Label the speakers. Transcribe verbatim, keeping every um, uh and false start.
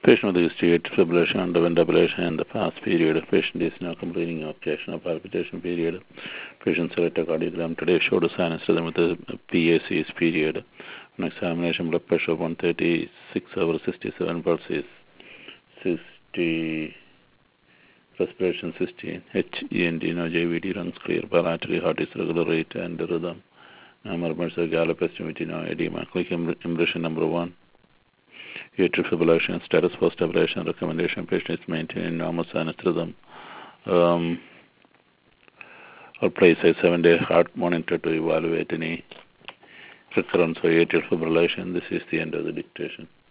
Speaker 1: Patient with history of atrial fibrillation under ventilation in the past period. Patient is now complaining of occasional palpitation period. Patient electrocardiogram today showed a sinus rhythm with a P A C S period. On examination, blood pressure of one thirty-six over sixty-seven, pulse is sixty, respiration sixty, H E N D, no J V D, runs clear, bilaterally heart is regular rate and rhythm. No murmurs of gallop estimate, no edema. Click impression number one. Atrial fibrillation, status for stabilization, recommendation, patient is maintaining normal sinus rhythm. Um, or place a seven-day heart monitor to evaluate any recurrence of atrial fibrillation. This is the end of the dictation.